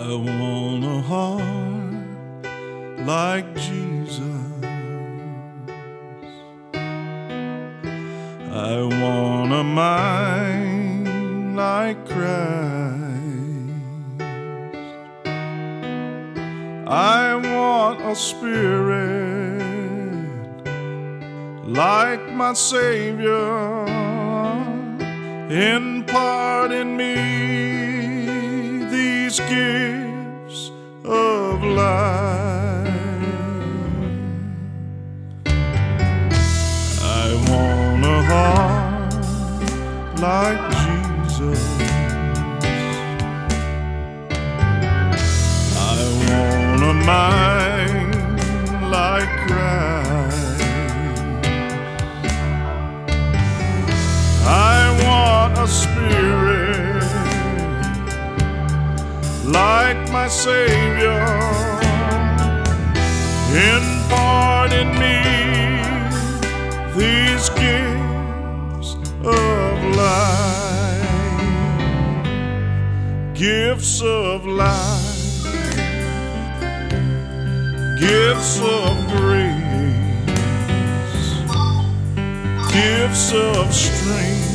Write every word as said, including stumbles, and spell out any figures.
I want a heart like Jesus. I want a mind like Christ. I want a spirit like my Savior. Impart in me these gifts of life. I want a heart like Jesus. I want a mind like Christ. I want a spirit like my Savior. Impart in me these gifts of life. Gifts of life, gifts of grace, gifts of strength,